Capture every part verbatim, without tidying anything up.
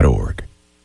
org.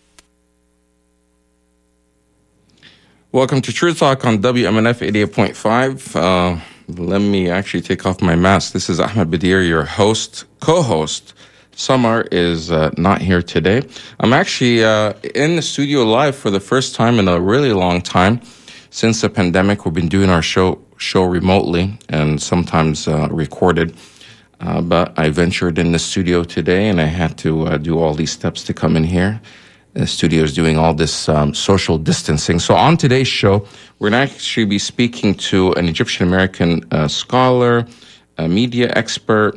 Welcome to True Talk on W M N F eighty-eight point five. Uh, let me actually take off my mask. This is Ahmed Badir, your host, co-host. Summer is uh, not here today. I'm actually uh, in the studio live for the first time in a really long time. Since the pandemic, we've been doing our show show remotely and sometimes uh, recorded. Uh, but I ventured in the studio today, and I had to uh, do all these steps to come in here. The studio is doing all this um, social distancing. So on today's show, we're going to actually be speaking to an Egyptian-American uh, scholar, a media expert,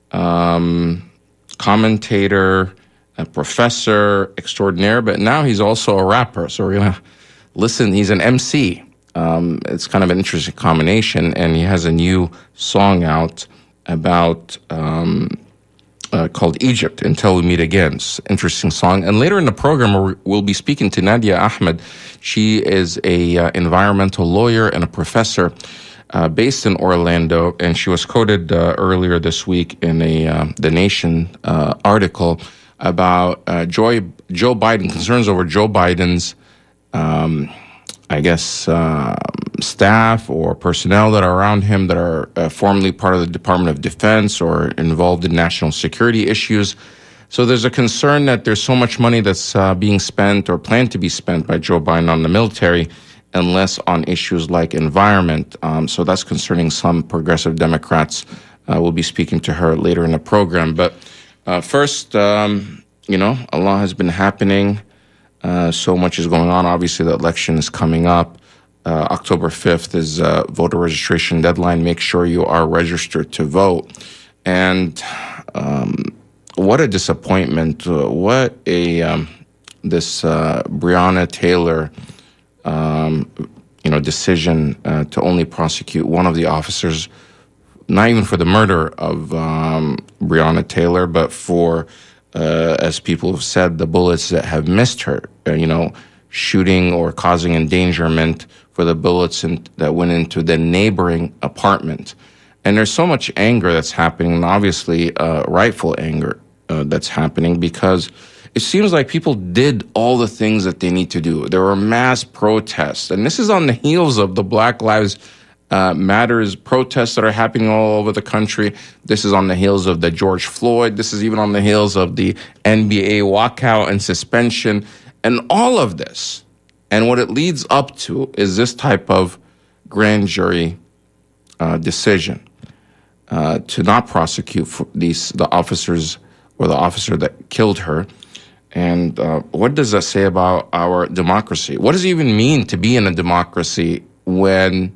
um, commentator, a professor extraordinaire, but now he's also a rapper. So we're going to listen. He's an M C. Um, it's kind of an interesting combination, and he has a new song out about... Um, Uh, called Egypt, Until We Meet Again. It's an interesting song. And later in the program, we'll be speaking to Nadia Ahmed. She is a uh, environmental lawyer and a professor uh, based in Orlando, and she was quoted uh, earlier this week in a uh, The Nation uh, article about uh, Joy, Joe Biden, concerns over Joe Biden's um, I guess, uh, staff or personnel that are around him that are uh, formerly part of the Department of Defense or involved in national security issues. So there's a concern that there's so much money that's uh, being spent or planned to be spent by Joe Biden on the military and less on issues like environment. Um, so that's concerning some progressive Democrats. Uh, we'll be speaking to her later in the program. But uh, first, um, you know, a lot has been happening. Uh, so much is going on. Obviously, the election is coming up. Uh, October fifth is uh, voter registration deadline. Make sure you are registered to vote. And um, what a disappointment. Uh, what a, um, this uh, Breonna Taylor, um, you know, decision uh, to only prosecute one of the officers, not even for the murder of um, Breonna Taylor, but for Uh, as people have said, the bullets that have missed her, uh, you know, shooting or causing endangerment for the bullets in, that went into the neighboring apartment. And there's so much anger that's happening, and obviously uh, rightful anger uh, that's happening, because it seems like people did all the things that they need to do. There were mass protests, and this is on the heels of the Black Lives Uh, Matters protests that are happening all over the country. This is on the heels of the George Floyd. This is even on the heels of the N B A walkout and suspension. And all of this, and what it leads up to, is this type of grand jury uh, decision uh, to not prosecute for these the officers or the officer that killed her. And uh, what does that say about our democracy? What does it even mean to be in a democracy when...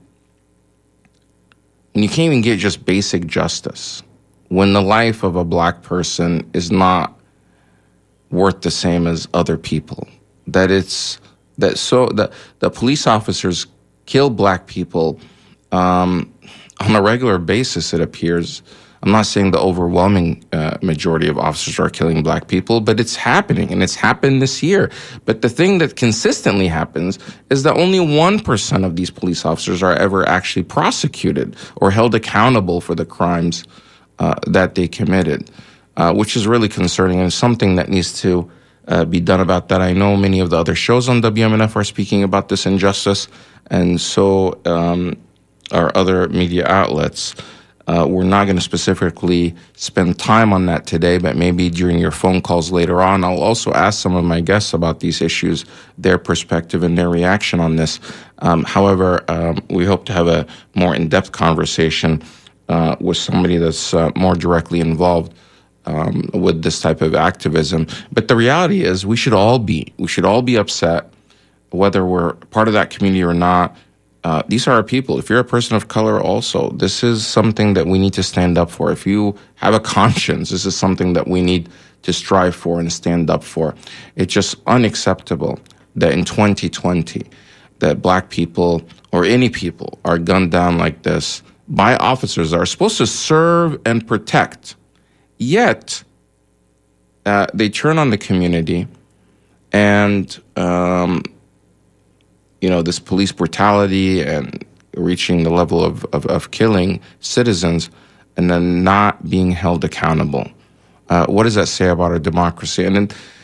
And you can't even get just basic justice, when the life of a black person is not worth the same as other people. That it's that so that the police officers kill black people um, on a regular basis. It appears. I'm not saying the overwhelming uh, majority of officers are killing black people, but it's happening, and it's happened this year. But the thing that consistently happens is that only one percent of these police officers are ever actually prosecuted or held accountable for the crimes uh, that they committed, uh, which is really concerning and something that needs to uh, be done about that. I know many of the other shows on W M N F are speaking about this injustice, and so um, are other media outlets. Uh, we're not going to specifically spend time on that today, but maybe during your phone calls later on, I'll also ask some of my guests about these issues, their perspective and their reaction on this. Um, however, um, we hope to have a more in-depth conversation uh, with somebody that's uh, more directly involved um, with this type of activism. But the reality is we should all be, we should all be upset, whether we're part of that community or not. Uh, these are our people. If you're a person of color also, this is something that we need to stand up for. If you have a conscience, this is something that we need to strive for and stand up for. It's just unacceptable that in twenty twenty, that black people or any people are gunned down like this by officers that are supposed to serve and protect. Yet, uh, they turn on the community and... Um, you know, this police brutality and reaching the level of, of, of killing citizens and then not being held accountable. Uh, what does that say about our democracy? And then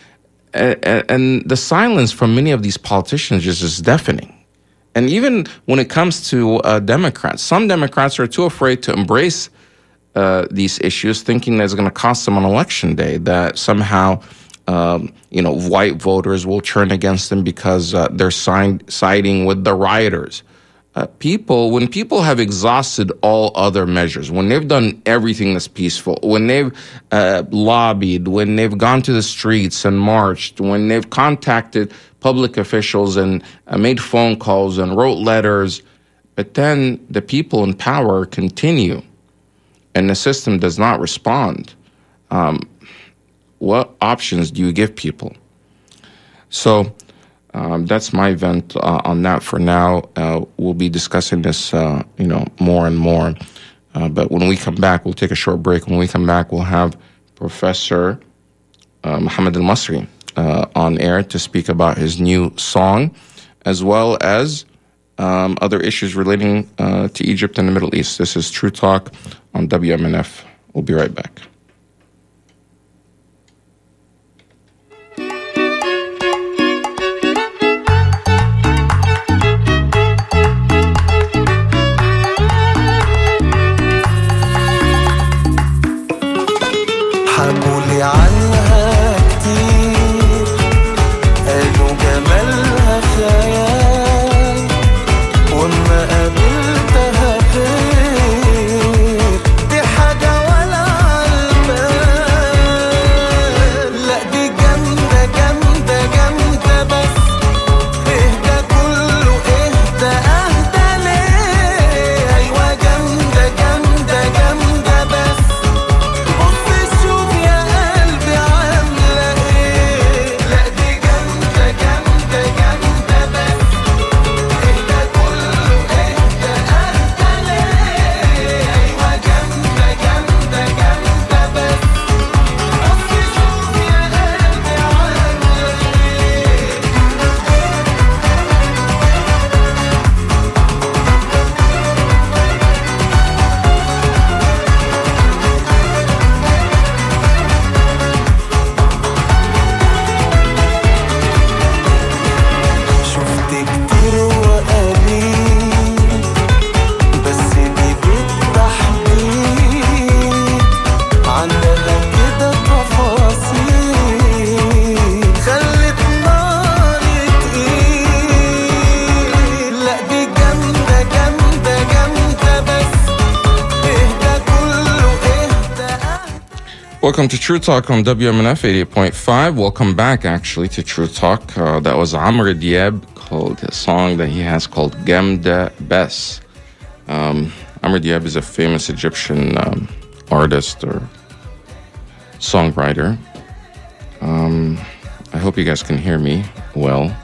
and the silence from many of these politicians just is deafening. And even when it comes to uh, Democrats, some Democrats are too afraid to embrace uh, these issues, thinking that it's going to cost them on election day, that somehow, um, you know, white voters will turn against them because uh, they're signed, siding with the rioters. Uh, people, when people have exhausted all other measures, when they've done everything that's peaceful, when they've uh, lobbied, when they've gone to the streets and marched, when they've contacted public officials and uh, made phone calls and wrote letters, but then the people in power continue and the system does not respond, um, what options do you give people? So um, that's my vent uh, on that for now. Uh, we'll be discussing this, uh, you know, more and more. Uh, but when we come back, we'll take a short break. When we come back, we'll have Professor uh, Mohammed Al-Masri uh, on air to speak about his new song, as well as um, other issues relating uh, to Egypt and the Middle East. This is True Talk on W M N F. We'll be right back. حكولي عنها كتير قالوا جمالها خيال وما قابلتها غير دي حاجة ولا عالبال لا دي جامدة جامدة جامدة بس اهدى كله اهدى اهدى ليه ايوه جامدة جامدة جامدة بس Welcome to True Talk on W M N F eighty-eight point five. Welcome back, actually, to True Talk. Uh, that was Amr Diab, called a song that he has called Gamda Bes. Um, Amr Diab is a famous Egyptian um, artist or songwriter. Um, I hope you guys can hear me well.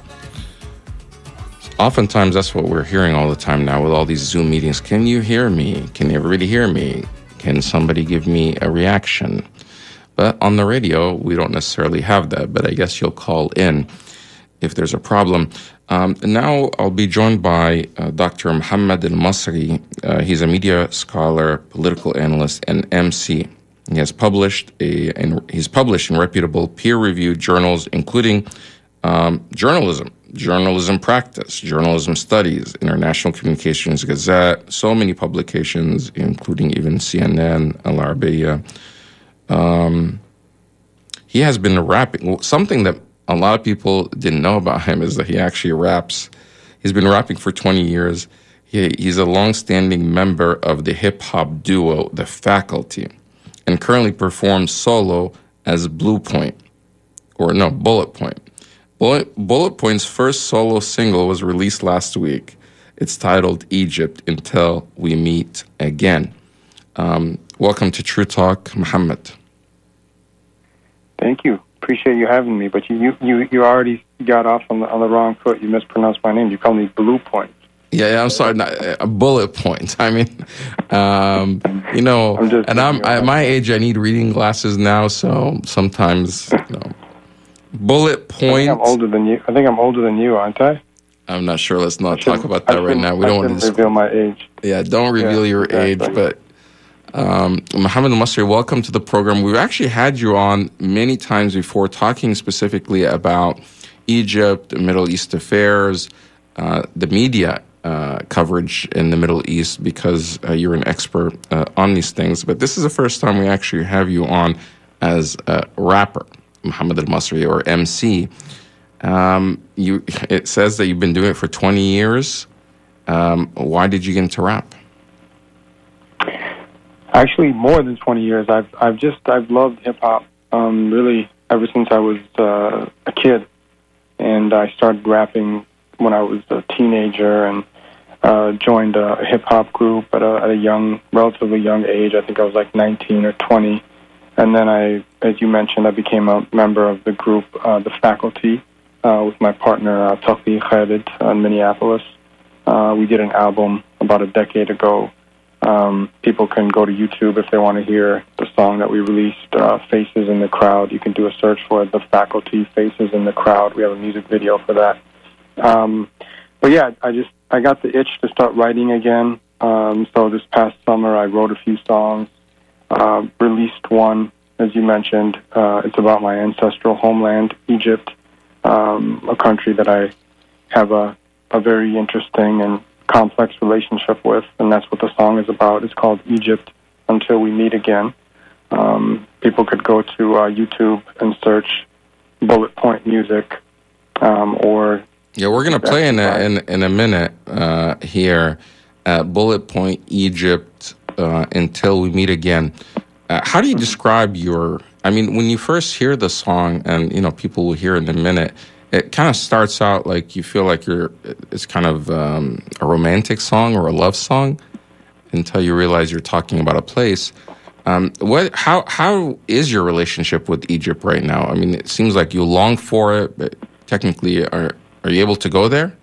Oftentimes, that's what we're hearing all the time now with all these Zoom meetings. Can you hear me? Can everybody hear me? Can somebody give me a reaction? But on the radio, we don't necessarily have that, but I guess you'll call in if there's a problem. Um, now I'll be joined by uh, Doctor Mohammed Al-Masri. Uh, he's a media scholar, political analyst, and M C. He has published a, and he's published in reputable peer-reviewed journals, including um, journalism, journalism practice, journalism studies, International Communications Gazette, so many publications, including even C N N, Al Arabiya. Um, he has been rapping. Something that a lot of people didn't know about him is that he actually raps. He's been rapping for twenty years. He, he's a long-standing member of the hip-hop duo The Faculty and currently performs solo as Blue Point, or no, Bullet Point. Bullet, Bullet Point's first solo single was released last week. It's titled Egypt Until We Meet Again. Um, welcome to True Talk, Mohammed. Thank you. Appreciate you having me. But you, you, you already got off on the on the wrong foot. You mispronounced my name. You called me Blue Point. Yeah, yeah I'm sorry. Not, a bullet point. I mean, um, you know, I'm just, and I'm at my age. I need reading glasses now, so sometimes, you know, bullet point. I think I'm older than you. I think I'm older than you, aren't I? I'm not sure. Let's not talk about that right now. We I don't want to reveal my age. Yeah, don't reveal yeah, your exactly. age, but Um, Mohammed Al-Masri, welcome to the program. We've actually had you on many times before talking specifically about Egypt, Middle East affairs, uh, the media uh, coverage in the Middle East, because uh, you're an expert uh, on these things. But this is the first time we actually have you on as a rapper, Mohammed Al-Masri, or M C. Um, you, it says that you've been doing it for twenty years. Um, why did you get into rap? Actually, more than twenty years. I've I've just I've loved hip hop um, really ever since I was uh, a kid, and I started rapping when I was a teenager, and uh, joined a hip hop group at a, at a young, relatively young age. I think I was like nineteen or twenty, and then I, as you mentioned, I became a member of the group, uh, the Faculty, uh, with my partner uh, Tawfiq Khalid in Minneapolis. Uh, we did an album about a decade ago. Um, people can go to YouTube if they want to hear the song that we released, uh, Faces in the Crowd. You can do a search for it, The Faculty, Faces in the Crowd. We have a music video for that. Um, but yeah, I just, I got the itch to start writing again. Um, so this past summer I wrote a few songs, uh, released one, as you mentioned. Uh, it's about my ancestral homeland, Egypt, um, a country that I have a, a very interesting and complex relationship with, and that's what the song is about. It's called Egypt Until We Meet Again. Um, people could go to uh, YouTube and search Bullet Point Music, um, or yeah, we're gonna play in a in, in a minute uh, here. Uh, Bullet Point Egypt uh, Until We Meet Again. Uh, how do you describe your? I mean, when you first hear the song, and you know, people will hear in a minute. It kind of starts out like you feel like you're, it's kind of um, a romantic song or a love song until you realize you're talking about a place. Um, what, how, how is your relationship with Egypt right now? I mean, it seems like you long for it, but technically, are, are you able to go there?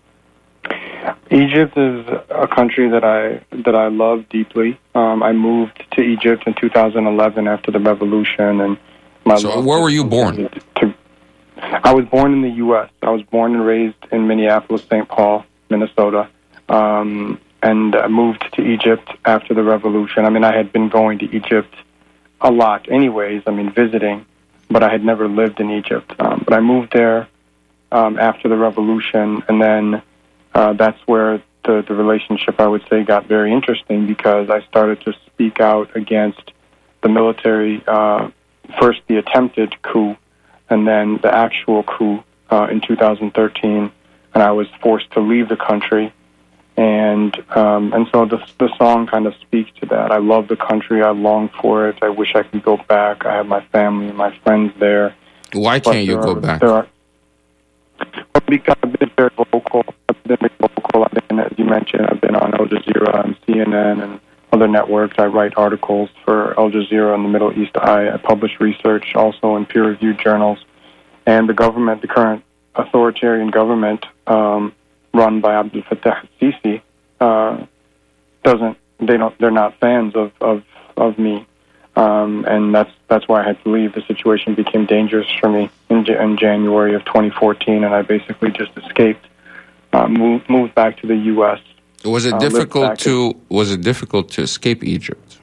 Egypt is a country that I, that I love deeply. Um, I moved to Egypt in two thousand eleven after the revolution, and my so where were you born? To, I was born in the U S I was born and raised in Minneapolis, Saint Paul, Minnesota, um, and I moved to Egypt after the revolution. I mean, I had been going to Egypt a lot anyways, I mean, visiting, but I had never lived in Egypt. Um, but I moved there um, after the revolution, and then uh, that's where the, the relationship, I would say, got very interesting, because I started to speak out against the military, uh, first the attempted coup, and then the actual coup uh, in two thousand thirteen, and I was forced to leave the country. And um, and so the, the song kind of speaks to that. I love the country. I long for it. I wish I could go back. I have my family and my friends there. Why can't you go are, back? There are, because I've been very vocal. I've been very vocal. I've been, as you mentioned, I've been on Al Jazeera and C N N and other networks. I write articles for Al Jazeera and the Middle East Eye. I publish research also in peer-reviewed journals. And the government, the current authoritarian government, um, run by Abdel Fattah al-Sisi, uh, doesn't. They don't. They're not fans of of of me, um, and that's that's why I had to leave. The situation became dangerous for me in, in January of twenty fourteen, and I basically just escaped, uh, moved moved back to the U S Was it uh, difficult to was it difficult to escape Egypt?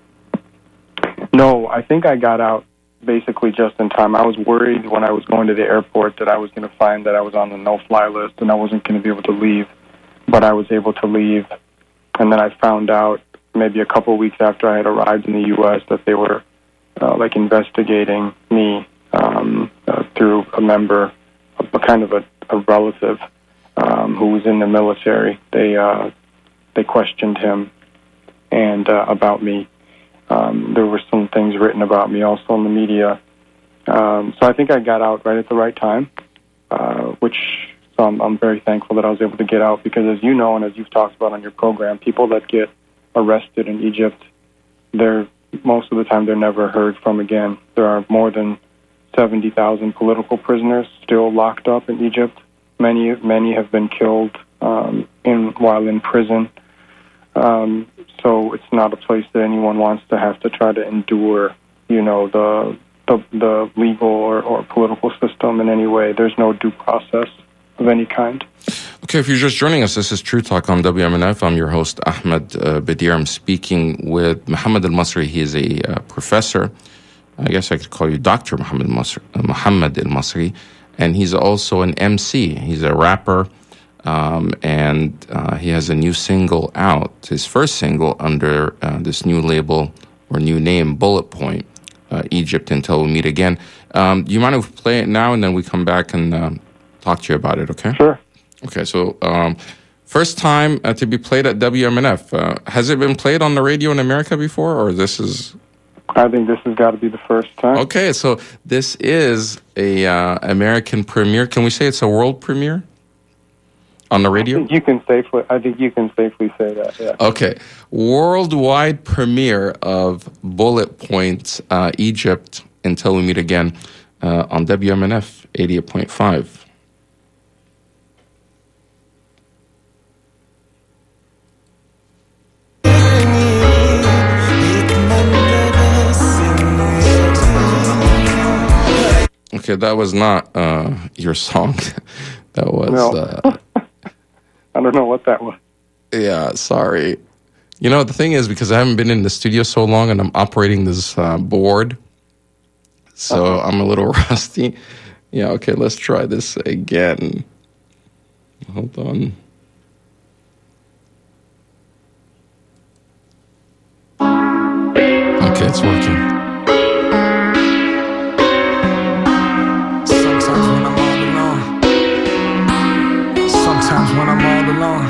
No, I think I got out basically just in time. I was worried when I was going to the airport that I was going to find that I was on the no-fly list and I wasn't going to be able to leave, but I was able to leave. And then I found out maybe a couple of weeks after I had arrived in the U S that they were uh, like investigating me um, uh, through a member, a, a kind of a, a relative um, who was in the military. They uh, they questioned him and uh, about me. Um, there were some things written about me also in the media. Um, so I think I got out right at the right time, uh, which so I'm, I'm very thankful that I was able to get out, because as you know and as you've talked about on your program, people that get arrested in Egypt, they're most of the time they're never heard from again. There are more than seventy thousand political prisoners still locked up in Egypt. Many many have been killed um, in while in prison. Um, so it's not a place that anyone wants to have to try to endure, you know, the the, the legal or, or political system in any way. There's no due process of any kind. Okay, if you're just joining us, this is True Talk on W M N F. I'm your host, Ahmed uh, Badir. I'm speaking with Muhammad Al-Masri. He is a uh, professor. I guess I could call you Doctor Muhammad Al-Masri, uh, Muhammad Al-Masri. And he's also an M C. He's a rapper. Um, and uh, he has a new single out, his first single under uh, this new label or new name, Bullet Point, uh, Egypt Until We Meet Again. Um, do you mind if we play it now and then we come back and um, talk to you about it, okay? Sure. Okay, so um, first time uh, to be played at W M N F. Uh, has it been played on the radio in America before, or this is... I think this has got to be the first time. Okay, so this is a uh, American premiere. Can we say it's a world premiere? On the radio? I think you can safely. I think you can safely say that. Yeah. Okay, worldwide premiere of Bullet Point, uh, Egypt Until We Meet Again, uh, on W M N F eighty-eight point five. Okay, that was not uh, your song. That was. No. Uh, I don't know what that was. Yeah, sorry. You know, the thing is, because I haven't been in the studio so long and I'm operating this uh, board, so uh-huh. I'm a little rusty. Yeah, okay, let's try this again. Hold on. Okay, it's working. Sometimes when I'm all alone, sometimes when I'm all alone,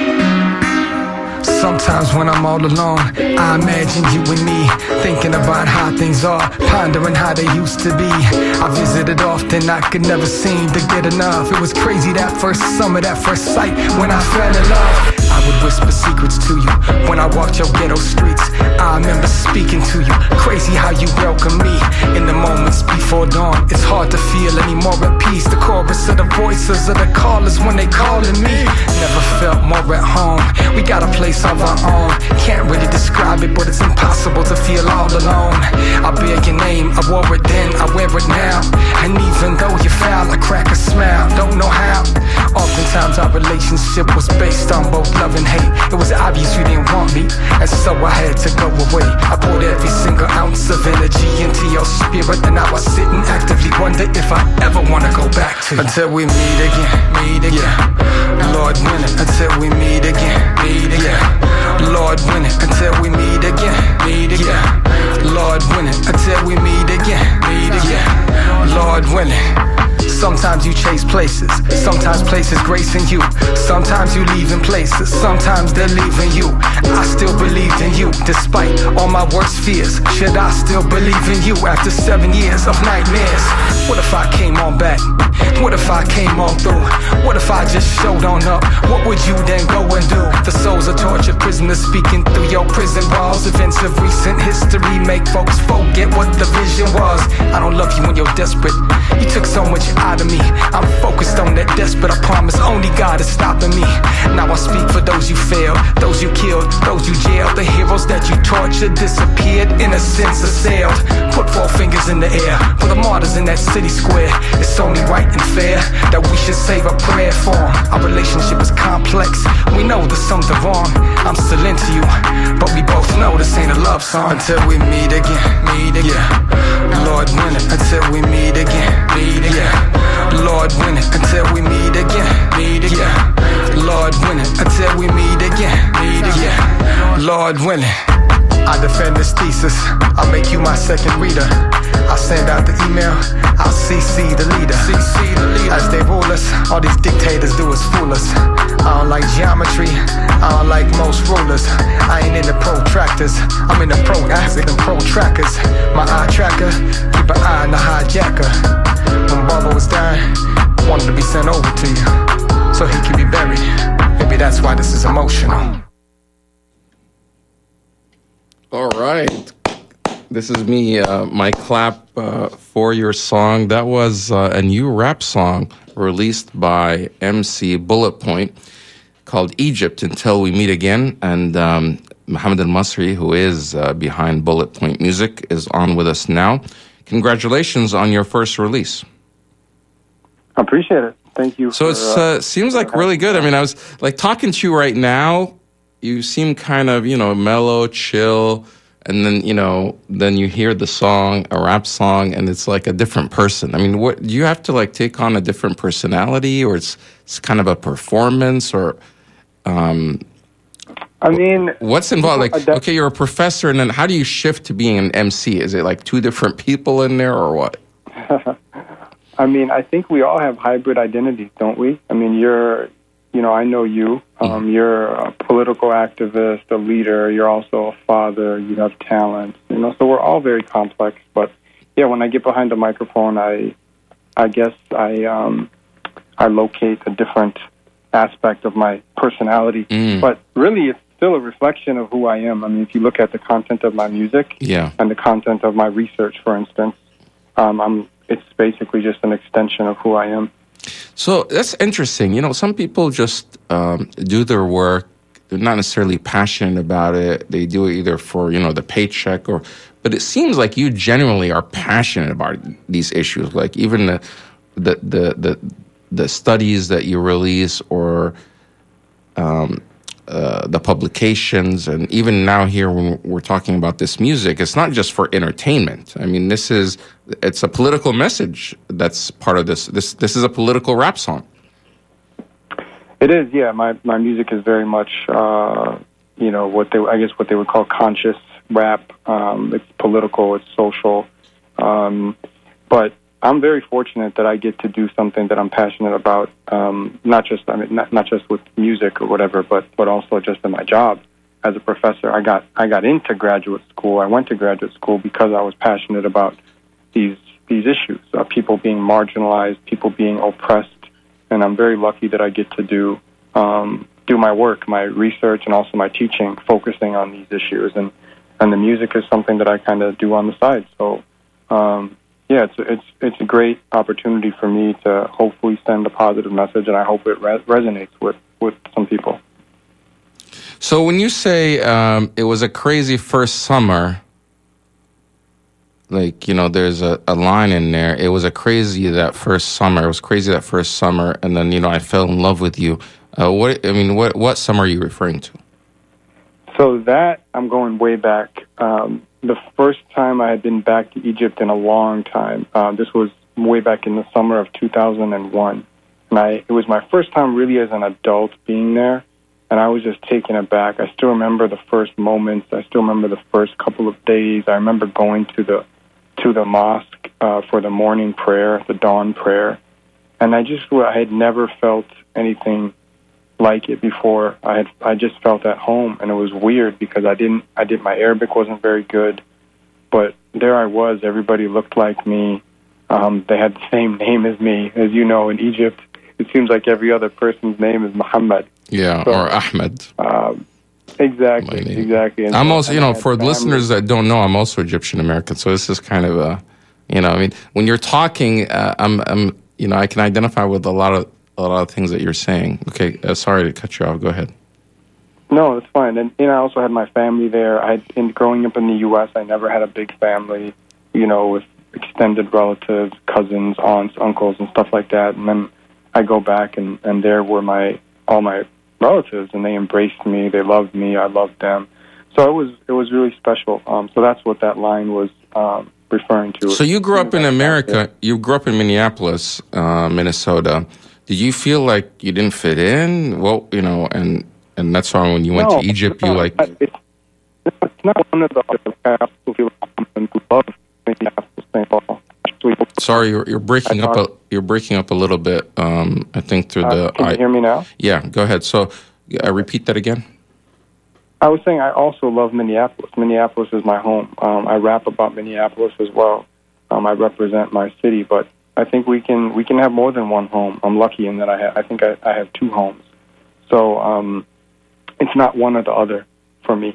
sometimes when I'm all alone, I imagine you and me, thinking about how things are, pondering how they used to be. I visited often, I could never seem to get enough. It was crazy that first summer, that first sight, when I fell in love. I would whisper secrets to you when I walked your ghetto streets. I remember speaking to you, crazy how you welcome me in the moments before dawn. It's hard to feel any more at peace. The chorus of the voices of the callers when they calling me. Never felt more at home. We got a place of our own. Can't really describe it, but it's impossible to feel all alone. I bear your name, I wore it then, I wear it now. And even though you foul, I crack a smile, don't know how. Oftentimes our relationship was based on both love and hate. It was obvious you didn't want me, and so I had to go away. I poured every single ounce of energy into your spirit, and now I sit and actively wonder if I ever wanna go back to you. Until we meet again, meet again, yeah. Lord willing, until we meet again, meet again, yeah. Lord willing, until we meet again, meet again, yeah. Lord willing, until we meet again, meet again, yeah. Lord willing. Sometimes you chase places, sometimes places gracing you. Sometimes you leave in places, sometimes they're leaving you. I still believed in you, despite all my worst fears. Should I still believe in you after seven years of nightmares? What if I came on back? What if I came on through? What if I just showed on up? What would you then go and do? The souls of tortured prisoners speaking through your prison walls. Events of recent history make folks forget what the vision was. I don't love you when you're desperate. You took so much out of me. I'm focused on that desperate. I promise only God is stopping me. Now I speak for those you failed, those you killed, those you jailed. The heroes that you tortured disappeared, innocence assailed. Put four fingers in the air for the martyrs in that city square. It's only right and fair that we should save a prayer for them. Our relationship is complex, we know there's something wrong. I'm still into you, but we both know this ain't a love song. Until we meet again, meet again, yeah. Lord willing, until we meet again, meet again, yeah. Lord willing, until we meet again, meet again, yeah. Lord willing, until we meet again, meet again, yeah. Lord willing. I defend this thesis, I'll make you my second reader. I'll send out the email, I'll C C the leader. C C the leader. As they rule us, all these dictators do is fool us. I don't like geometry, I don't like most rulers. I ain't into protractors, I'm into pro-acid and pro-trackers. My eye tracker, keep an eye on the hijacker. When Bubba was dying, I wanted to be sent over to you, so he could be buried. Maybe that's why this is emotional. All right. This is me, uh, my clap uh, for your song. That was uh, a new rap song released by M C Bullet Point called Egypt Until We Meet Again. And um, Muhammad Al-Masri, who is uh, behind Bullet Point Music, is on with us now. Congratulations on your first release. I appreciate it. Thank you. So for, it uh, uh, seems like really good. I mean, I was like talking to you right now. You seem kind of, you know, mellow, chill. And then, you know, then you hear the song, a rap song, and it's like a different person. I mean, what do you have to like take on a different personality, or it's it's kind of a performance, or um, I mean, what's involved? Like, def- okay, you're a professor, and then how do you shift to being an M C? Is it like two different people in there, or what? I mean, I think we all have hybrid identities, don't we? I mean, you're, you know, I know you. Um, you're a political activist, a leader. You're also a father. You have talent. You know, so we're all very complex. But yeah, when I get behind the microphone, I, I guess I, um, I locate a different aspect of my personality. Mm. But really, it's still a reflection of who I am. I mean, if you look at the content of my music, Yeah. and the content of my research, for instance, um, I'm. It's basically just an extension of who I am. So that's interesting. You know, some people just um, do their work. They're not necessarily passionate about it. They do it either for, you know, the paycheck or, but it seems like you genuinely are passionate about these issues. Like even the, the, the, the, the studies that you release, or um, uh, the publications. And even now here, when we're talking about this music, it's not just for entertainment. I mean, this is, it's a political message that's part of this. This this is a political rap song. It is, yeah. My my music is very much, uh, you know, what they I guess what they would call conscious rap. Um, it's political, it's social, um, but I'm very fortunate that I get to do something that I'm passionate about. Um, not just I mean not not just with music or whatever, but but also just in my job as a professor. I got I got into graduate school. I went to graduate school because I was passionate about these these issues, uh, people being marginalized, people being oppressed, and I'm very lucky that I get to do um, do my work, my research, and also my teaching, focusing on these issues. And, and the music is something that I kind of do on the side. So, um, yeah, it's it's it's a great opportunity for me to hopefully send a positive message, and I hope it re- resonates with, with some people. So when you say um, it was a crazy first summer, like, you know, there's a, a line in there. It was a crazy that first summer. It was crazy that first summer, and then, you know, I fell in love with you. Uh, what I mean, what what summer are you referring to? So that, I'm going way back. Um, the first time I had been back to Egypt in a long time. Uh, this was way back in the summer of two thousand one, and I it was my first time really as an adult being there, and I was just taken aback. I still remember the first moments. I still remember the first couple of days. I remember going to the to the mosque uh, for the morning prayer, the dawn prayer, and I just I had never felt anything like it before. I had I just felt at home, and it was weird because I didn't I did my Arabic wasn't very good, but there I was. Everybody looked like me. Um, they had the same name as me. As you know, in Egypt, it seems like every other person's name is Muhammad. Yeah, So, or Ahmed. Um, exactly, exactly. And I'm so also, I you know, had for family. listeners that don't know, I'm also Egyptian American. So this is kind of a, you know, I mean, when you're talking, uh, I'm, I'm, you know, I can identify with a lot of a lot of things that you're saying. Okay, uh, sorry to cut you off. Go ahead. No, it's fine. And you know, I also had my family there. I had, in growing up in the U S, I never had a big family, you know, with extended relatives, cousins, aunts, uncles, and stuff like that. And then I go back, and, and there were my all my relatives, and they embraced me. They loved me. I loved them. So it was it was really special. Um, so that's what that line was um, referring to. So you grew up in America. You grew up in Minneapolis, uh, Minnesota. Did you feel like you didn't fit in? Well, you know, and and that's why when you went no, to Egypt, no, you like. It's, it's not one of the other. I also feel like I love Minneapolis, Saint Paul. Actually, Sorry, you're, you're breaking up. A, you're breaking up a little bit. Um, I think through uh, the. Can you I, hear me now? Yeah, go ahead. So, uh, repeat that again. I was saying I also love Minneapolis. Minneapolis is my home. Um, I rap about Minneapolis as well. Um, I represent my city, but I think we can we can have more than one home. I'm lucky in that I ha- I think I, I have two homes. So um, it's not one or the other for me.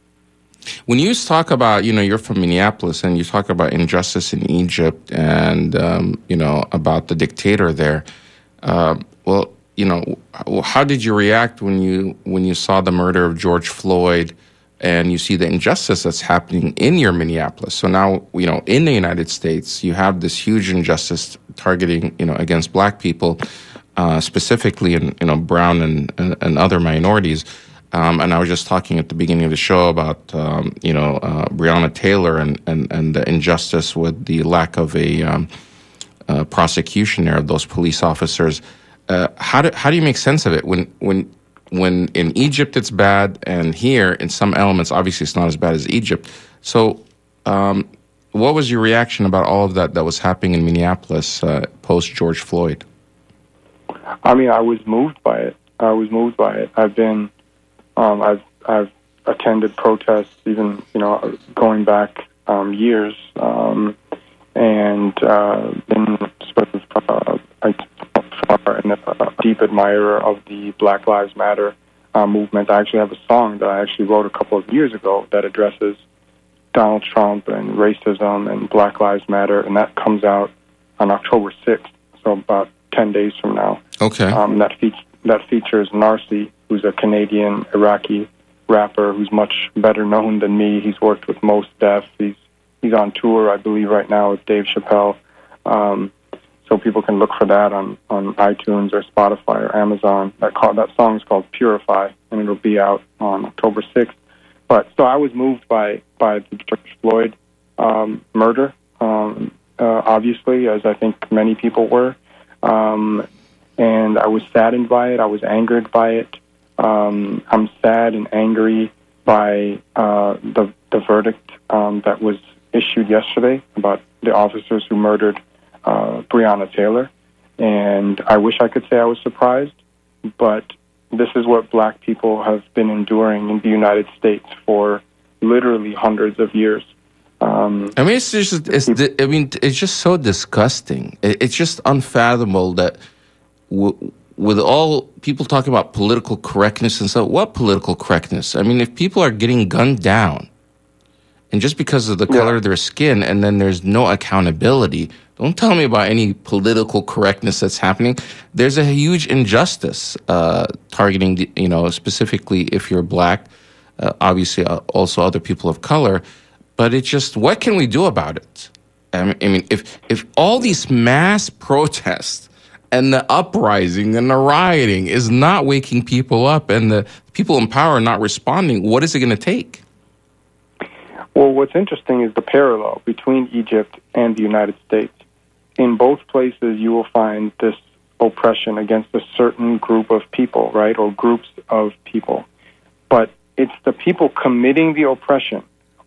When you talk about, you know, you're from Minneapolis and you talk about injustice in Egypt and, um, you know, about the dictator there, uh, well, you know, how did you react when you when you saw the murder of George Floyd and you see the injustice that's happening in your Minneapolis? So now, you know, in the United States, you have this huge injustice targeting, you know, against black people. uh, specifically in you know brown and and, and other minorities. Um, and I was just talking at the beginning of the show about um, you know uh, Breonna Taylor and, and and the injustice with the lack of a um, uh, prosecution there of those police officers. Uh, how do how do you make sense of it when when when in Egypt it's bad, and here in some elements obviously it's not as bad as Egypt? So. Um, What was your reaction about all of that that was happening in Minneapolis uh, post George Floyd? I mean, I was moved by it. I was moved by it. I've been, um, I've, I've attended protests, even you know, going back um, years, um, and uh, been sort of uh, a deep admirer of the Black Lives Matter uh, movement. I actually have a song that I actually wrote a couple of years ago that addresses Donald Trump and racism and Black Lives Matter, and that comes out on October sixth, so about ten days from now. Okay. Um, that, fe- that features Narcy, who's a Canadian Iraqi rapper who's much better known than me. He's worked with Mos Def. He's he's on tour, I believe, right now with Dave Chappelle. Um, so people can look for that on, on iTunes or Spotify or Amazon. That call, that song is called Purify, and it'll be out on October sixth. But so I was moved by, by the George Floyd um, murder, um, uh, obviously, as I think many people were. Um, and I was saddened by it. I was angered by it. Um, I'm sad and angry by uh, the, the verdict um, that was issued yesterday about the officers who murdered uh, Breonna Taylor. And I wish I could say I was surprised, but this is what black people have been enduring in the United States for literally hundreds of years. Um, I mean, it's just, it's, I mean, it's just so disgusting. It's just unfathomable that w- with all people talking about political correctness and so, what political correctness? I mean, if people are getting gunned down, and just because of the color yeah. of their skin, and then there's no accountability, don't tell me about any political correctness that's happening. There's a huge injustice uh, targeting, the, you know, specifically if you're black, uh, obviously uh, also other people of color. But it's just, what can we do about it? I mean, I mean if if all these mass protests and the uprising and the rioting is not waking people up, and the people in power are not responding, what is it going to take? Well, what's interesting is the parallel between Egypt and the United States. In both places, you will find this oppression against a certain group of people, right, or groups of people. But it's the people committing the oppression,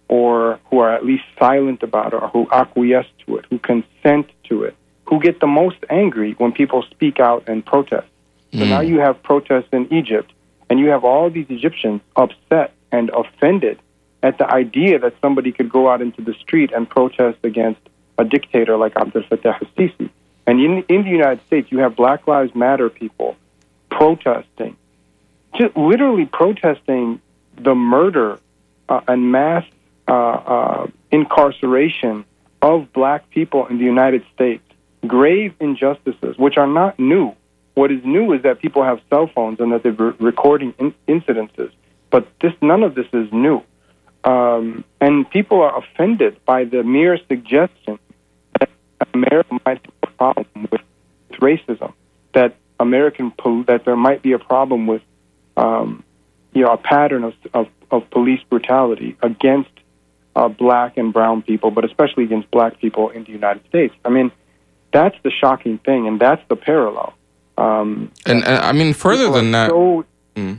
or who are at least silent about it, or who acquiesce to it, who consent to it, who get the most angry when people speak out and protest. So mm. now you have protests in Egypt, and you have all these Egyptians upset and offended at the idea that somebody could go out into the street and protest against a dictator like Abdel Fattah al-Sisi. And in, in the United States, you have Black Lives Matter people protesting, just literally protesting the murder uh, and mass uh, uh, incarceration of black people in the United States. Grave injustices, which are not new. What is new is that people have cell phones and that they're re- recording in- incidences. But this, none of this is new. Um, and people are offended by the mere suggestion that America might have a problem with racism, that American pol- that there might be a problem with, um, you know, a pattern of, of, of police brutality against uh, black and brown people, but especially against black people in the United States. I mean, that's the shocking thing, and that's the parallel. Um, and, and I mean, further than that, so, mm.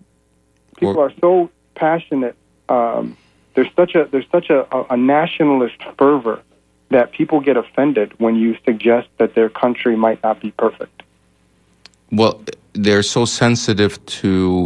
people well, are so passionate. Um, there's such a there's such a, a nationalist fervor that people get offended when you suggest that their country might not be perfect. Well, they're so sensitive to,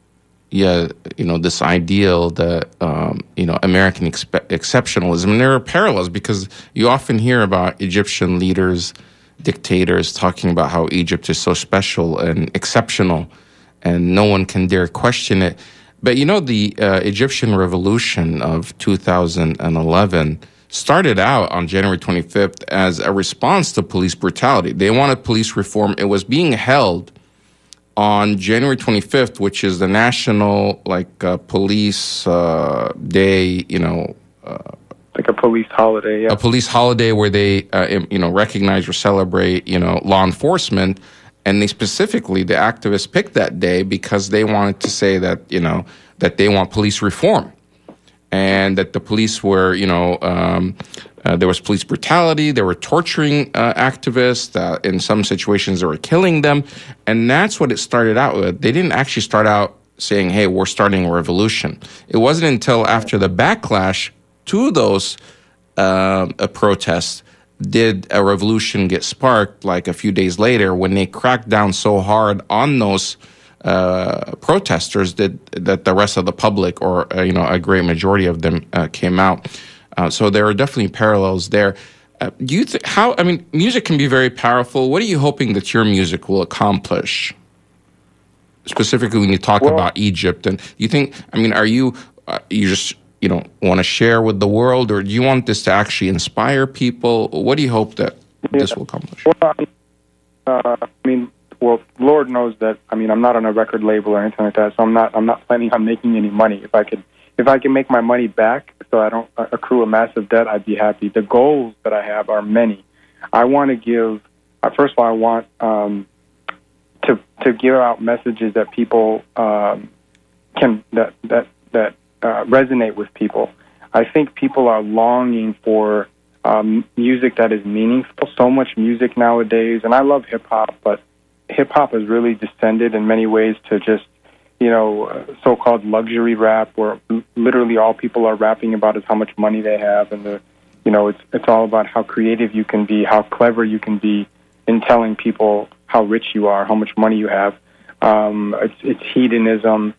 yeah, you know, this ideal that um, you know, American expe- exceptionalism. And there are parallels because you often hear about Egyptian leaders, dictators talking about how Egypt is so special and exceptional, and no one can dare question it. But, you know, the uh, Egyptian revolution of two thousand eleven started out on January twenty-fifth as a response to police brutality. They wanted police reform. It was being held on January twenty-fifth, which is the national, like, uh, police uh, day, you know. Uh, like a police holiday, yeah. A police holiday where they, uh, you know, recognize or celebrate, you know, law enforcement. And they specifically, the activists picked that day because they wanted to say that, you know, that they want police reform and that the police were, you know, um, uh, there was police brutality. They were torturing uh, activists. Uh, in some situations, they were killing them. And that's what it started out with. They didn't actually start out saying, hey, we're starting a revolution. It wasn't until after the backlash to those uh, protests did a revolution get sparked, like a few days later, when they cracked down so hard on those uh, protesters that that the rest of the public, or uh, you know, a great majority of them, uh, came out. Uh, so there are definitely parallels there. Uh, do you th- how? I mean, music can be very powerful. What are you hoping that your music will accomplish? Specifically, when you talk well, about Egypt, and you think, I mean, are you uh, you just you know, want to share with the world, or do you want this to actually inspire people? What do you hope that yeah. this will accomplish? Well, uh, I mean, well, Lord knows that. I mean, I'm not on a record label or anything like that, so I'm not. I'm not planning on making any money. If I could, if I can make my money back, so I don't accrue a massive debt, I'd be happy. The goals that I have are many. I want to give. Uh, first of all, I want um, to to give out messages that people um, can that that that. Uh, resonate with people. I think people are longing for um, music that is meaningful. So much music nowadays, and I love hip hop, but hip hop has really descended in many ways to just, you know, uh, so-called luxury rap, where literally all people are rapping about is how much money they have, and the, you know, it's it's all about how creative you can be, how clever you can be in telling people how rich you are, how much money you have. Um, it's it's hedonism,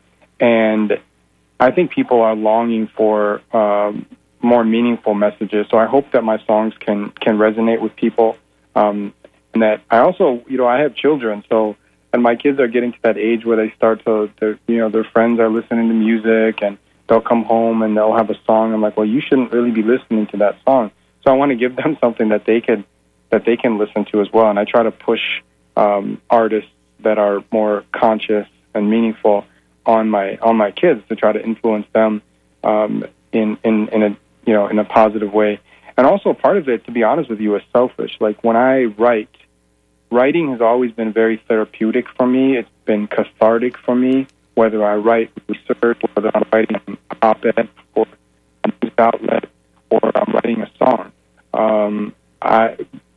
and I think people are longing for um, more meaningful messages. So I hope that my songs can can resonate with people. Um, and that I also, you know, I have children, so and my kids are getting to that age where they start to, you know, their friends are listening to music, and they'll come home and they'll have a song. I'm like, well, you shouldn't really be listening to that song. So I want to give them something that they could that they can listen to as well. And I try to push um, artists that are more conscious and meaningful on my on my kids to try to influence them um, in in in a you know in a positive way. And also part of it, to be honest with you, is selfish. Like when I write, writing has always been very therapeutic for me. It's been cathartic for me. Whether I write research, whether I'm writing an op-ed for a news outlet, or I'm writing a song, um, I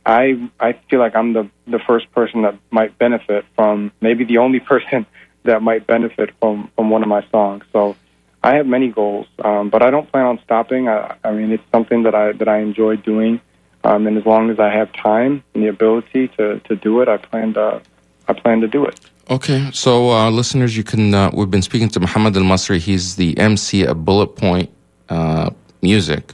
I I feel like I'm the the first person that might benefit from, maybe the only person that might benefit from, from one of my songs. So I have many goals, um, but I don't plan on stopping. I, I mean, it's something that I that I enjoy doing, um, and as long as I have time and the ability to, to do it, I plan to I plan to do it. Okay, so uh, listeners, you can. Uh, we've been speaking to Muhammad Al-Masri. He's the M C at Bullet Point uh, Music,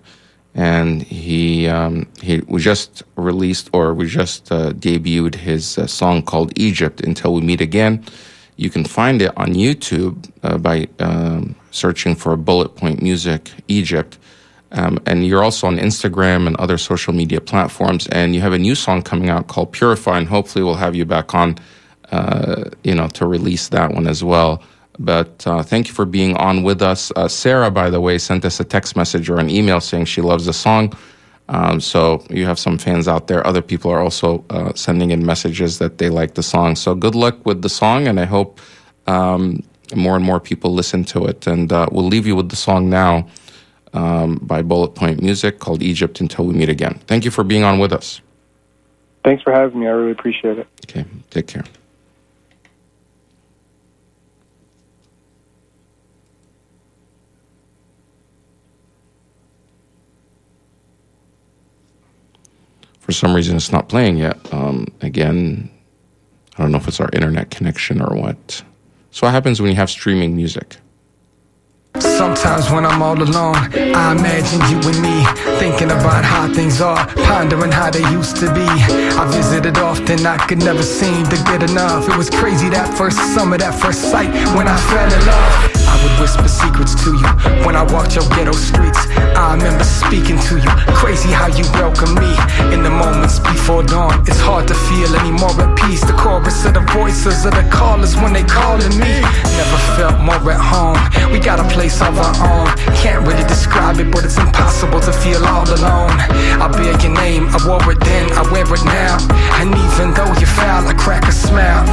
and he um, he we just released or we just uh, debuted his uh, song called Egypt, Until We Meet Again. You can find it on YouTube uh, by um, searching for Bullet Point Music Egypt. Um, and you're also on Instagram and other social media platforms. And you have a new song coming out called Purify, and hopefully we'll have you back on, uh, you know, to release that one as well. But uh, thank you for being on with us. Uh, Sarah, by the way, sent us a text message or an email saying she loves the song. Um, so you have some fans out there. Other people are also uh, sending in messages that they like the song. So good luck with the song, and I hope um, more and more people listen to it. And uh, we'll leave you with the song now um, by Bullet Point Music called Egypt, Until We Meet Again. Thank you for being on with us. Thanks for having me. I really appreciate it. Okay, take care. For some reason, it's not playing yet. Um, again, I don't know if it's our internet connection or what. So what happens when you have streaming music? Sometimes when I'm all alone, I imagine you and me, thinking about how things are, pondering how they used to be. I visited often, I could never seem to get enough. It was crazy that first summer, that first sight, when I fell in love. I would whisper secrets to you when I walked your ghetto streets. I remember speaking to you, crazy how you welcome me in the moments before dawn. It's hard to feel any more at peace. The chorus of the voices of the callers when they calling me. Never felt more at home. We got a place of our own. Can't really describe it, but it's impossible to feel all alone. I bear your name, I wore it then, I wear it now. And even though you're foul, I crack a smile.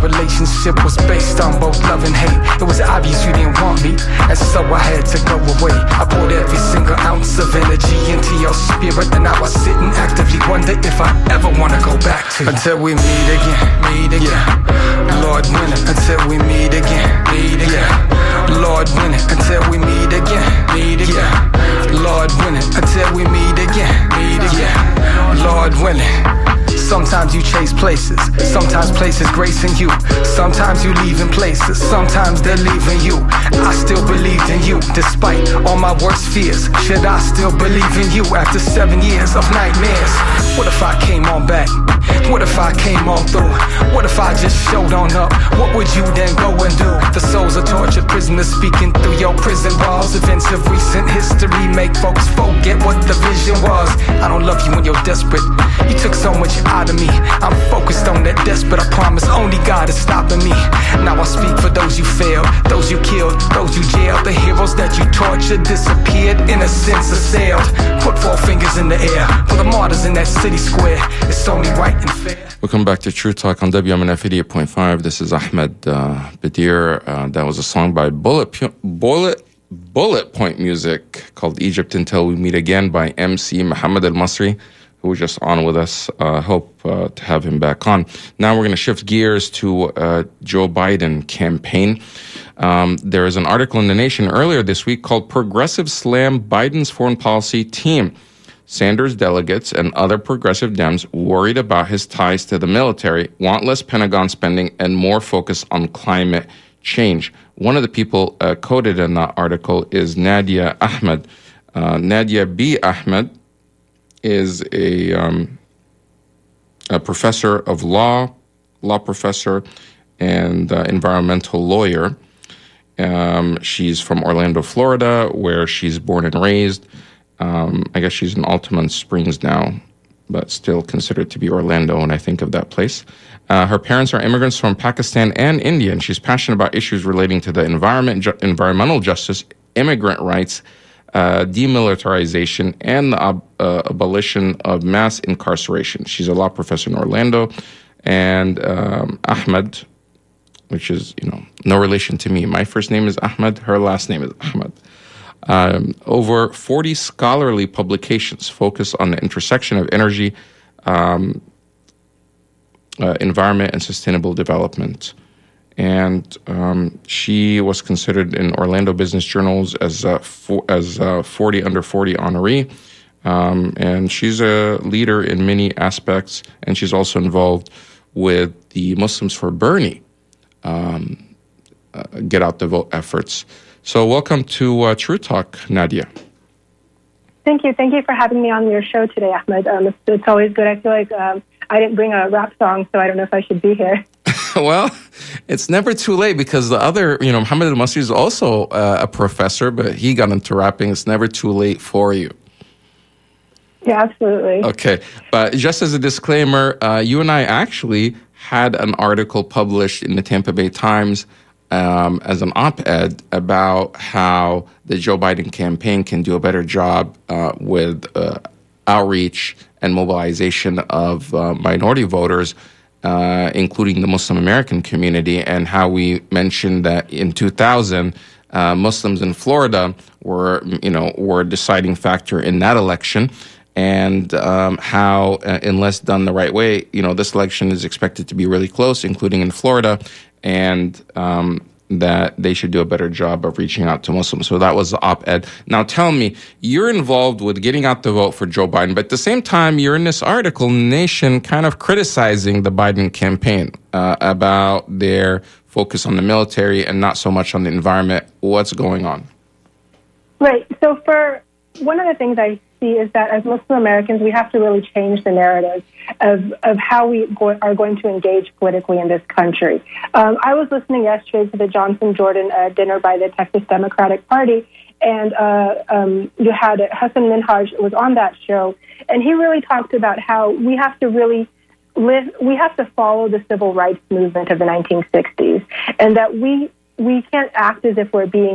relationship was based on both love and hate. It was obvious you didn't want me, and so I had to go away. I poured every single ounce of energy into your spirit, and now I sit and actively wonder if I ever wanna go back to you. Until we meet again, meet again. Yeah. Lord willing, until we meet again, meet again. Yeah. Lord willing, until we meet again, meet again. Yeah. Lord willing, until we meet again, meet again. Yeah. Lord willing. Sometimes you chase places, sometimes places gracing you. Sometimes you leaving places, sometimes they're leaving you. I still believed in you, despite all my worst fears. Should I still believe in you after seven years of nightmares? What if I came on back? What if I came on through? What if I just showed on up? What would you then go and do? The souls of tortured prisoners speaking through your prison walls. Events of recent history make folks forget what the vision was. I don't love you when you're desperate. You took so much out of me. I'm focused on that desperate. I promise only God is stopping me. Now I speak for those you failed, those you killed, those you jailed. The heroes that you tortured disappeared, innocence assailed. Put four fingers in the air for the martyrs in that city square. It's only right and fair. Welcome back to True Talk on W M N F eighty-eight point five. This is Ahmed uh, Badir. Uh, that was a song by Bullet, Bullet, Bullet Point Music called Egypt Until We Meet Again by M C Muhammad Al-Masri, who was just on with us. Uh, hope uh, to have him back on. Now we're going to shift gears to uh, Joe Biden campaign. Um, there is an article in The Nation earlier this week called Progressive Slam Biden's Foreign Policy Team. Sanders delegates and other progressive Dems worried about his ties to the military want less Pentagon spending and more focus on climate change. One of the people uh, quoted in that article is Nadia Ahmed. Uh, Nadia B. Ahmed is a, um, a professor of law, law professor, and uh, environmental lawyer. Um, she's from Orlando, Florida, where she's born and raised. Um, I guess she's in Altamont Springs now, but still considered to be Orlando when I think of that place. Uh, her parents are immigrants from Pakistan and India, and she's passionate about issues relating to the environment, ju- environmental justice, immigrant rights, uh, demilitarization, and the ab- uh, abolition of mass incarceration. She's a law professor in Orlando, and um, Ahmed, which is, you know, no relation to me. My first name is Ahmed. Her last name is Ahmed. Um, over forty scholarly publications focus on the intersection of energy, um, uh, environment, and sustainable development. And um, she was considered in Orlando Business Journals as a for, as a forty under forty honoree. Um, and she's a leader in many aspects, and she's also involved with the Muslims for Bernie um, uh, Get Out the Vote efforts. So welcome to uh, True Talk, Nadia. Thank you. Thank you for having me on your show today, Ahmed. Um, it's, it's always good. I feel like um, I didn't bring a rap song, so I don't know if I should be here. Well, it's never too late because the other, you know, Muhammad Al-Masri is also uh, a professor, but he got into rapping. It's never too late for you. Yeah, absolutely. Okay. But just as a disclaimer, uh, you and I actually had an article published in the Tampa Bay Times Um, as an op-ed about how the Joe Biden campaign can do a better job uh, with uh, outreach and mobilization of uh, minority voters, uh, including the Muslim American community, and how we mentioned that in two thousand, uh, Muslims in Florida were, you know, were a deciding factor in that election, and um, how, uh, unless done the right way, you know, this election is expected to be really close, including in Florida. And um, that they should do a better job of reaching out to Muslims. So that was the op-ed. Now tell me, you're involved with getting out the vote for Joe Biden, but at the same time, you're in this article in The Nation kind of criticizing the Biden campaign uh, about their focus on the military and not so much on the environment. What's going on? Right. So for one of the things I see is that as Muslim Americans, we have to really change the narrative of, of how we go, are going to engage politically in this country. Um, I was listening yesterday to the Johnson-Jordan uh, dinner by the Texas Democratic Party, and uh, um, you had Hassan Minhaj was on that show, and he really talked about how we have to really live, we have to follow the civil rights movement of the nineteen sixties, and that we we can't act as if we're being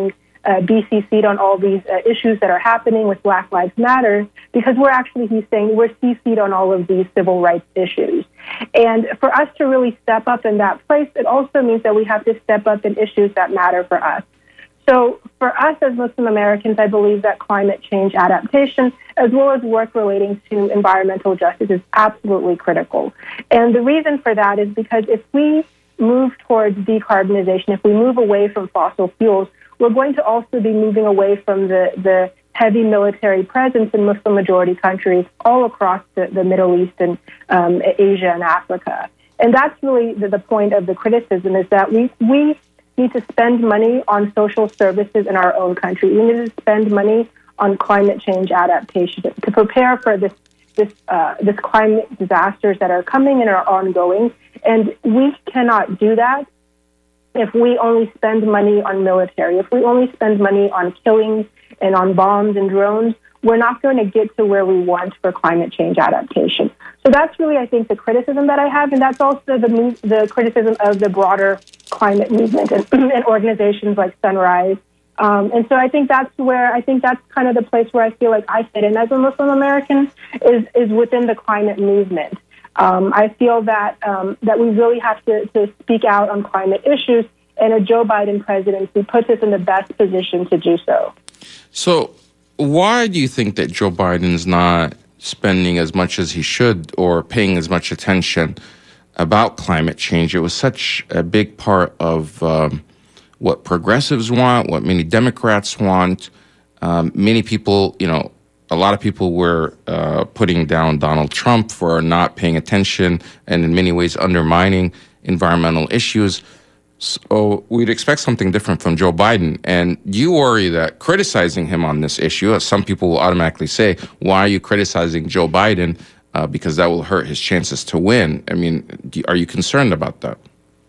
uh, be C C'd on all these uh, issues that are happening with Black Lives Matter, because we're actually, he's saying, we're C C'd on all of these civil rights issues. And for us to really step up in that place, it also means that we have to step up in issues that matter for us. So for us as Muslim Americans, I believe that climate change adaptation, as well as work relating to environmental justice, is absolutely critical. And the reason for that is because if we move towards decarbonization, if we move away from fossil fuels, we're going to also be moving away from the, the heavy military presence in Muslim-majority countries all across the, the Middle East and um, Asia and Africa. And that's really the, the point of the criticism, is that we we need to spend money on social services in our own country. We need to spend money on climate change adaptation to prepare for this this uh, this climate disasters that are coming and are ongoing. And we cannot do that if we only spend money on military. If we only spend money on killings and on bombs and drones, we're not going to get to where we want for climate change adaptation. So that's really, I think, the criticism that I have, and that's also the move, the criticism of the broader climate movement and, and organizations like Sunrise. Um, and so I think that's where, I think that's kind of the place where I feel like I fit in as a Muslim American, is, is within the climate movement. Um, I feel that um, that we really have to, to speak out on climate issues, and a Joe Biden presidency puts us in the best position to do so. So why do you think that Joe Biden's not spending as much as he should or paying as much attention about climate change? It was such a big part of um, what progressives want, what many Democrats want. Um, many people, you know, a lot of people were uh, putting down Donald Trump for not paying attention and in many ways undermining environmental issues. So we'd expect something different from Joe Biden. And do you worry that criticizing him on this issue, as some people will automatically say, why are you criticizing Joe Biden? Uh, because that will hurt his chances to win. I mean, do, are you concerned about that?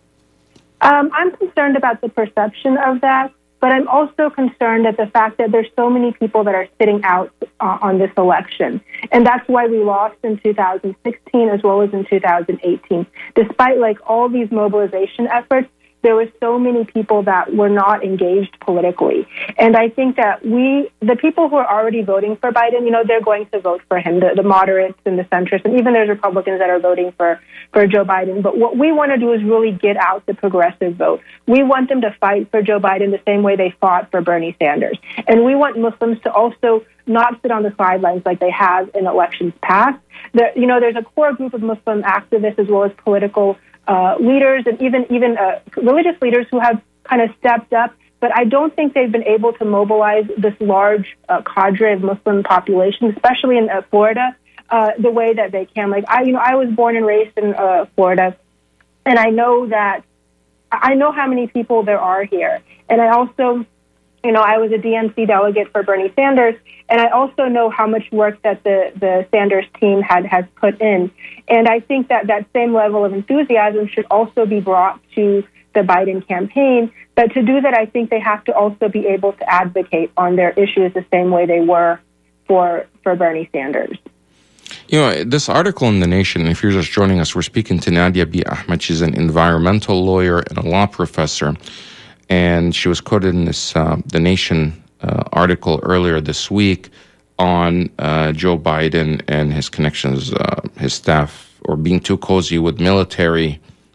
Um, I'm concerned about the perception of that, but I'm also concerned at the fact that there's so many people that are sitting out uh, on this election. And that's why we lost in two thousand sixteen as well as in two thousand eighteen. Despite like all these mobilization efforts, there were so many people that were not engaged politically. And I think that we, the people who are already voting for Biden, you know, they're going to vote for him, the, the moderates and the centrists, and even there's Republicans that are voting for, for Joe Biden. But what we want to do is really get out the progressive vote. We want them to fight for Joe Biden the same way they fought for Bernie Sanders. And we want Muslims to also not sit on the sidelines like they have in elections past. There, you know, there's a core group of Muslim activists as well as political Uh, leaders and even even uh, religious leaders who have kind of stepped up, but I don't think they've been able to mobilize this large uh, cadre of Muslim population, especially in uh, Florida, uh, the way that they can. Like I, you know, I was born and raised in uh, Florida, and I know that I know how many people there are here, and I also, you know, I was a D N C delegate for Bernie Sanders, and I also know how much work that the, the Sanders team had has put in. And I think that that same level of enthusiasm should also be brought to the Biden campaign. But to do that, I think they have to also be able to advocate on their issues the same way they were for, for Bernie Sanders. You know, this article in The Nation, if you're just joining us, we're speaking to Nadia B. Ahmed. She's an environmental lawyer and a law professor. And she was quoted in this uh, The Nation uh, article earlier this week on uh, Joe Biden and his connections, uh, his staff, or being too cozy with military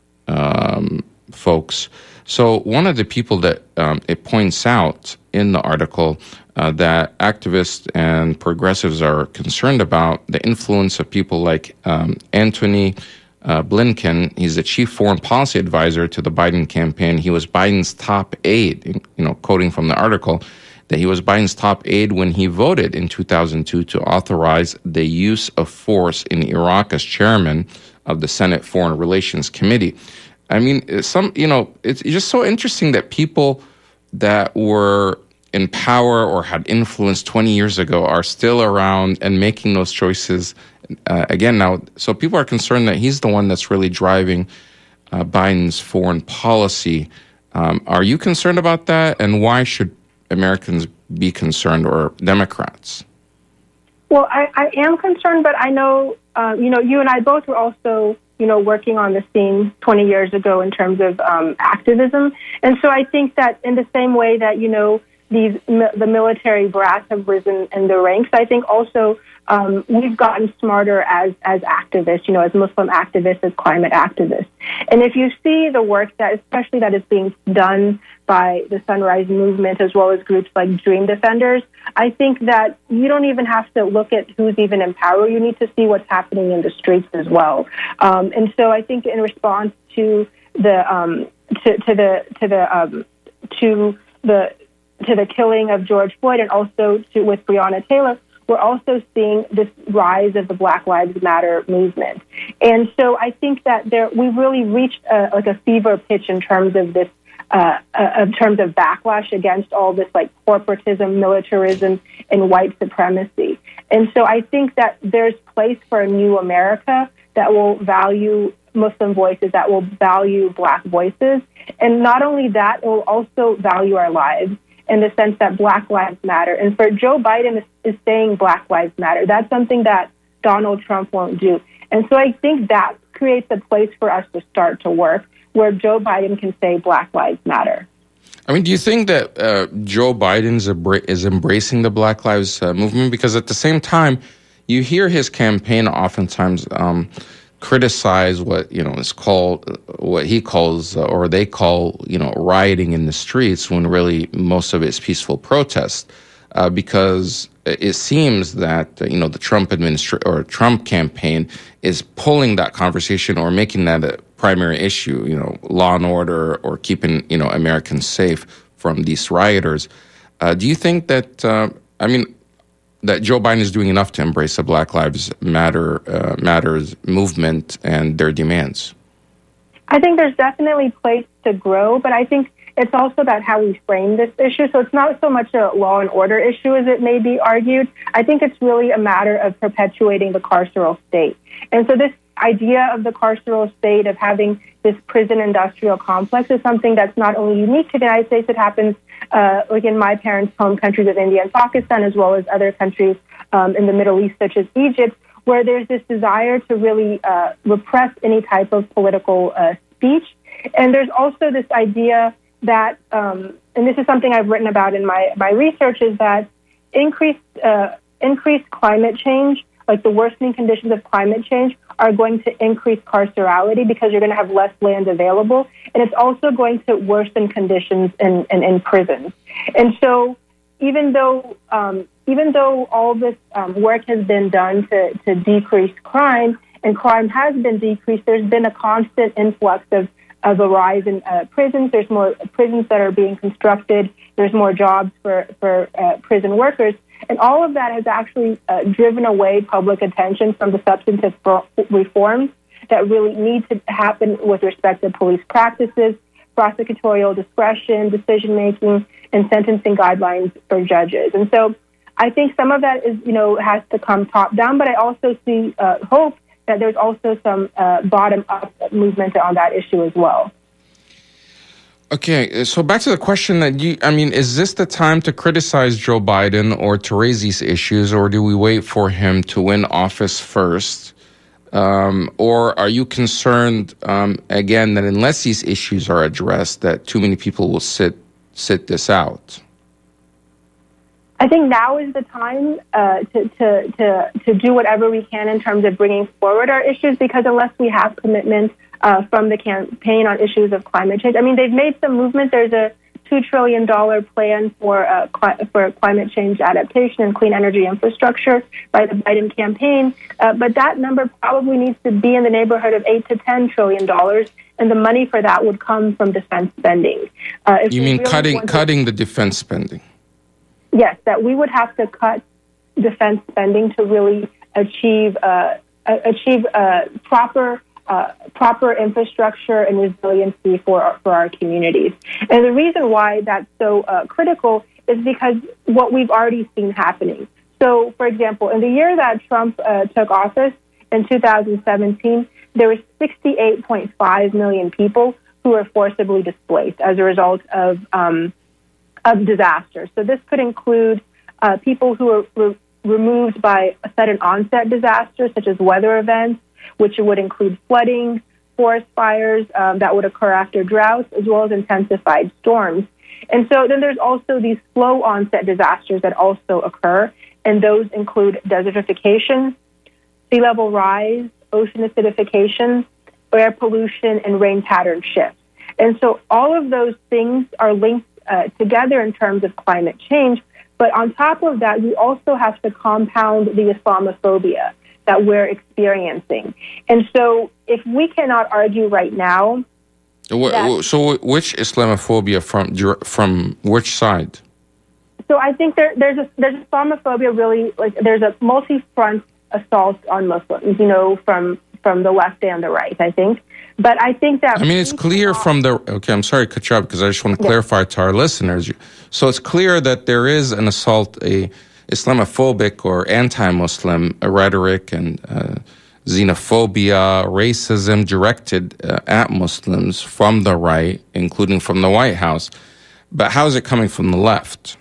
um, folks. So one of the people that um, it points out in the article uh, that activists and progressives are concerned about the influence of people like um, Antony Uh, Blinken. He's the chief foreign policy advisor to the Biden campaign. He was Biden's top aide, you know, quoting from the article, that he was Biden's top aide when he voted in two thousand two to authorize the use of force in Iraq as chairman of the Senate Foreign Relations Committee. I mean, some, you know, it's just so interesting that people that were in power or had influence twenty years ago are still around and making those choices uh, again now. So people are concerned that he's the one that's really driving uh, Biden's foreign policy. Um, are you concerned about that? And why should Americans be concerned, or Democrats? Well, I, I am concerned, but I know, uh, you know, you and I both were also, you know, working on the scene twenty years ago in terms of um, activism. And so I think that in the same way that, you know, these the military brass have risen in the ranks. I think also um, we've gotten smarter as as activists, you know, as Muslim activists, as climate activists. And if you see the work that, especially that is being done by the Sunrise Movement as well as groups like Dream Defenders, I think that you don't even have to look at who's even in power. You need to see what's happening in the streets as well. Um, and so I think in response to the um, to, to the to the um, to the to the killing of George Floyd, and also to with Breonna Taylor, we're also seeing this rise of the Black Lives Matter movement. And so I think that there we've really reached a, like a fever pitch in terms of this, uh, uh, in terms of backlash against all this like corporatism, militarism, and white supremacy. And so I think that there's place for a new America that will value Muslim voices, that will value Black voices. And not only that, it will also value our lives in the sense that Black Lives Matter. And for Joe Biden is, is saying Black Lives Matter. That's something that Donald Trump won't do. And so I think that creates a place for us to start to work where Joe Biden can say Black Lives Matter. I mean, do you think that uh, Joe Biden is embracing the Black Lives uh, movement? Because at the same time, you hear his campaign oftentimes um, criticize what, you know, is called, what he calls, uh, or they call, you know, rioting in the streets, when really most of it is peaceful protest, uh, because it seems that, uh, you know, the Trump administration or Trump campaign is pulling that conversation or making that a primary issue, you know, law and order, or keeping, you know, Americans safe from these rioters. Uh, do you think that, uh, I mean, that Joe Biden is doing enough to embrace the Black Lives Matter uh, Matters movement and their demands? I think there's definitely place to grow, but I think it's also about how we frame this issue. So it's not so much a law and order issue as it may be argued. I think it's really a matter of perpetuating the carceral state. And so this idea of the carceral state, of having this prison industrial complex, is something that's not only unique to the United States. It happens uh, like in my parents' home countries of India and Pakistan, as well as other countries um, in the Middle East, such as Egypt, where there's this desire to really uh, repress any type of political uh, speech. And there's also this idea that, um, and this is something I've written about in my, my research, is that increased uh, increased climate change, like the worsening conditions of climate change, are going to increase carcerality because you're going to have less land available. And it's also going to worsen conditions in, in, in prisons. And so even though um, even though all this um, work has been done to, to decrease crime, and crime has been decreased, there's been a constant influx of, of a rise in uh, prisons. There's more prisons that are being constructed. There's more jobs for, for uh, prison workers. And all of that has actually uh, driven away public attention from the substantive reforms that really need to happen with respect to police practices, prosecutorial discretion, decision-making, and sentencing guidelines for judges. And so I think some of that is, you know, has to come top-down, but I also see uh, hope that there's also some uh, bottom-up movement on that issue as well. Okay, so back to the question that you, I mean, is this the time to criticize Joe Biden or to raise these issues, or do we wait for him to win office first? Um, or are you concerned, um, again, that unless these issues are addressed, that too many people will sit sit this out? I think now is the time uh, to, to, to, to do whatever we can in terms of bringing forward our issues, because unless we have commitment uh, from the campaign on issues of climate change, I mean, they've made some movement. There's a two trillion dollars plan for uh, cli- for climate change adaptation and clean energy infrastructure by the Biden campaign, uh, but that number probably needs to be in the neighborhood of eight to ten trillion dollars, and the money for that would come from defense spending. Uh, you mean really cutting cutting the defense spending? Yes, that we would have to cut defense spending to really achieve uh, achieve uh, proper uh, proper infrastructure and resiliency for our, for our communities. And the reason why that's so uh, critical is because what we've already seen happening. So, for example, in the year that Trump uh, took office in two thousand seventeen, there were sixty-eight point five million people who were forcibly displaced as a result of um, of disasters. So this could include uh, people who are re- removed by sudden onset disasters, such as weather events, which would include flooding, forest fires um, that would occur after droughts, as well as intensified storms. And so then there's also these slow onset disasters that also occur, and those include desertification, sea level rise, ocean acidification, air pollution, and rain pattern shifts. And so all of those things are linked uh, together in terms of climate change. But on top of that, we also have to compound the Islamophobia that we're experiencing. And so if we cannot argue right now... That, so which Islamophobia from from which side? So I think there, there's a, there's Islamophobia really, like there's a multi-front assault on Muslims, you know, from, from the left and the right, I think. But I think that... I mean, it's clear from the... Okay, I'm sorry to cut you off because I just want to clarify yeah. to our listeners. So it's clear that there is an assault, a Islamophobic or anti-Muslim rhetoric and uh, xenophobia, racism directed uh, at Muslims from the right, including from the White House. But how is it coming from the left?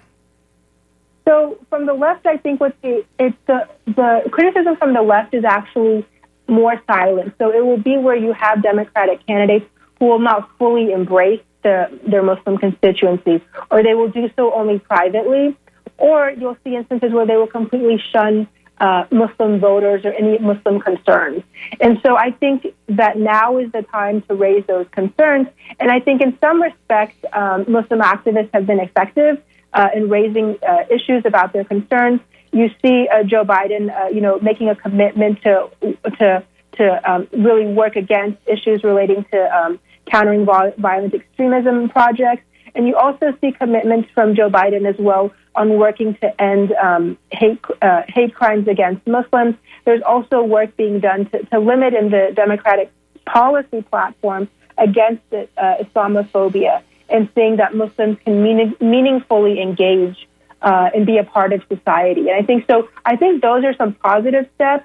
So from the left, I think what the, it's the, the criticism from the left is actually more silent. So it will be where you have Democratic candidates who will not fully embrace the, their Muslim constituencies, or they will do so only privately, or you'll see instances where they will completely shun uh, Muslim voters or any Muslim concerns. And so I think that now is the time to raise those concerns. And I think in some respects, um, Muslim activists have been effective uh, in raising uh, issues about their concerns. You see uh, Joe Biden, uh, you know, making a commitment to to to um, really work against issues relating to um, countering violent extremism projects, and you also see commitments from Joe Biden as well on working to end um, hate uh, hate crimes against Muslims. There's also work being done to, to limit in the Democratic policy platform against uh, Islamophobia and seeing that Muslims can meaning, meaningfully engage Uh, and be a part of society. And I think so, I think those are some positive steps.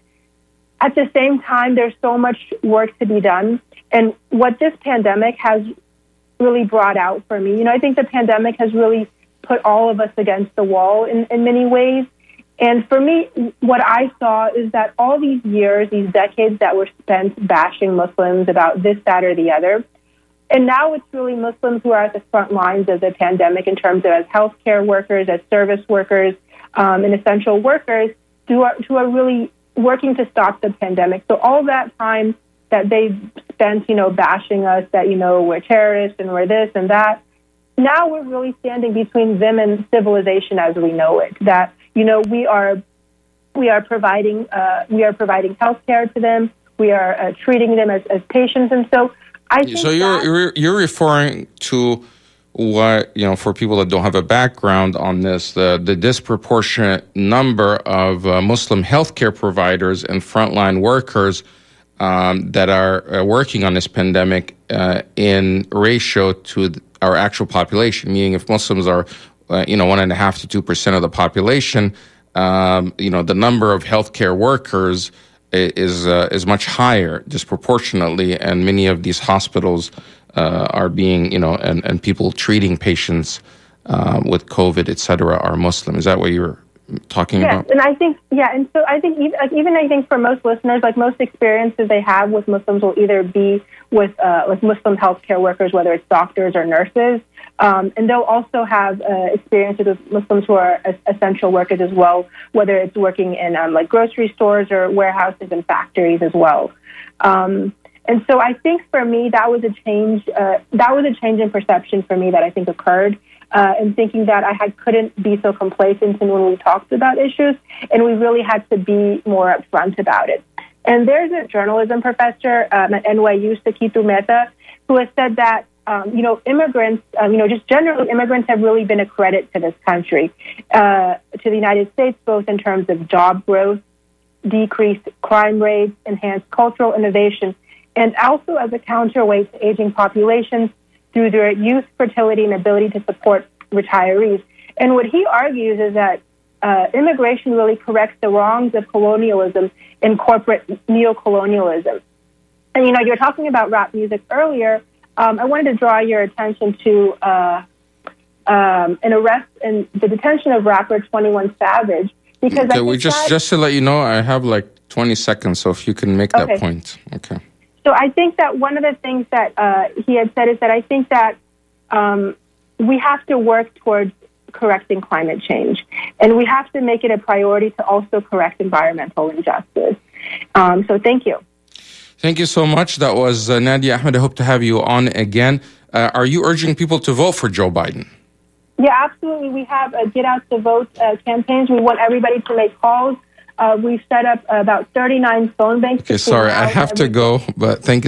At the same time, there's so much work to be done. And what this pandemic has really brought out for me, you know, I think the pandemic has really put all of us against the wall in, in many ways. And for me, what I saw is that all these years, these decades that were spent bashing Muslims about this, that, or the other, and now it's really Muslims who are at the front lines of the pandemic in terms of as healthcare workers, as service workers, um, and essential workers who are, who are really working to stop the pandemic. So all that time that they've spent, you know, bashing us that, you know, we're terrorists and we're this and that, now we're really standing between them and civilization as we know it. That, you know, we are we are providing uh, we are providing healthcare to them. We are uh, treating them as, as patients, and so. I think so you're, you're you're referring to what, you know, for people that don't have a background on this, the, the disproportionate number of uh, Muslim healthcare providers and frontline workers um, that are uh, working on this pandemic uh, in ratio to our actual population. Meaning, if Muslims are, uh, you know, one and a half to two percent of the population, um, you know, the number of healthcare workers is uh, is much higher disproportionately, and many of these hospitals uh, are being, you know, and, and people treating patients uh, with COVID, et cetera, are Muslim. Is that what you're talking yes, about? Yes, and I think, yeah, and so I think even, like, even I think for most listeners, like most experiences they have with Muslims will either be with uh, with Muslim healthcare workers, whether it's doctors or nurses, um, and they'll also have uh, experiences with Muslims who are essential workers as well, whether it's working in um, like grocery stores or warehouses and factories as well. Um, and so I think for me that was a change. Uh, that was a change in perception for me that I think occurred. Uh, and thinking that I had, couldn't be so complacent in when we talked about issues, and we really had to be more upfront about it. And there's a journalism professor um, at N Y U, Sakitu Mehta, who has said that, um, you know, immigrants, um, you know, just generally immigrants have really been a credit to this country, uh, to the United States, both in terms of job growth, decreased crime rates, enhanced cultural innovation, and also as a counterweight to aging populations, through their youth, fertility, and ability to support retirees. And what he argues is that uh, immigration really corrects the wrongs of colonialism and corporate neocolonialism. And, you know, you were talking about rap music earlier. Um, I wanted to draw your attention to uh, um, an arrest and the detention of rapper twenty-one Savage. Because okay, I we just, that, just to let you know, I have like twenty seconds, so if you can make okay. that point. Okay. So I think that one of the things that uh, he had said is that I think that um, we have to work towards correcting climate change. And we have to make it a priority to also correct environmental injustice. Um, so thank you. Thank you so much. That was uh, Nadia Ahmed. I hope to have you on again. Uh, are you urging people to vote for Joe Biden? Yeah, absolutely. We have a Get Out the Vote uh, campaigns. We want everybody to make calls. Uh, we've set up about thirty-nine phone banks. Okay, sorry, I have to go, but thank you.